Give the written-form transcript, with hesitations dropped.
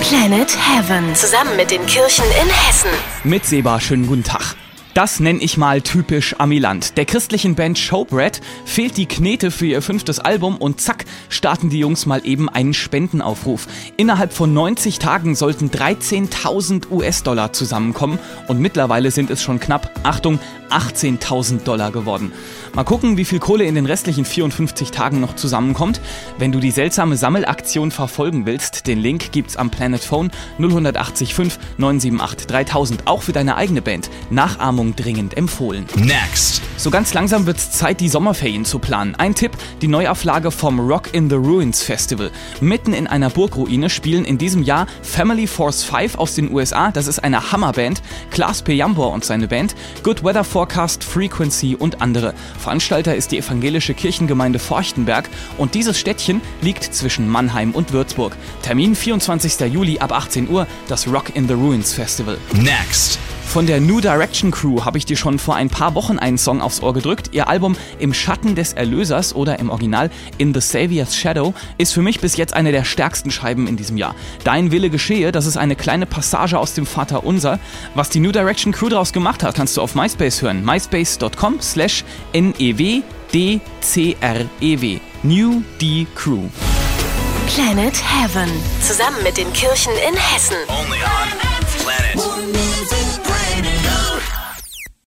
Planet Heaven. Zusammen mit den Kirchen in Hessen. Mit Seba, schönen guten Tag. Das nenne ich mal typisch Amiland. Der christlichen Band Showbread fehlt die Knete für ihr 5. Album und zack, starten die Jungs mal eben einen Spendenaufruf. Innerhalb von 90 Tagen sollten 13.000 US-Dollar zusammenkommen und mittlerweile sind es schon knapp, Achtung, 18.000 Dollar geworden. Mal gucken, wie viel Kohle in den restlichen 54 Tagen noch zusammenkommt. Wenn du die seltsame Sammelaktion verfolgen willst, den Link gibt's am Planet Phone 0180 5 978 3000. Auch für deine eigene Band. Nachahmung dringend empfohlen. Next. So ganz langsam wird's Zeit, die Sommerferien zu planen. Ein Tipp, die Neuauflage vom Rock in the Ruins Festival. Mitten in einer Burgruine spielen in diesem Jahr Family Force 5 aus den USA. Das ist eine Hammerband. Klaas Pejambor und seine Band. Good Weather Forecast, Frequency und andere. Veranstalter ist die evangelische Kirchengemeinde Forchtenberg und dieses Städtchen liegt zwischen Mannheim und Würzburg. Termin 24. Juli ab 18 Uhr, das Rock in the Ruins Festival. Next. Von der New Direction Crew habe ich dir schon vor ein paar Wochen einen Song aufs Ohr gedrückt. Ihr Album Im Schatten des Erlösers oder im Original In the Savior's Shadow ist für mich bis jetzt eine der stärksten Scheiben in diesem Jahr. Dein Wille geschehe, das ist eine kleine Passage aus dem Vaterunser. Was die New Direction Crew daraus gemacht hat, kannst du auf MySpace hören. myspace.com/NEWDCREW. New D Crew. Planet Heaven. Zusammen mit den Kirchen in Hessen. Only on Planet.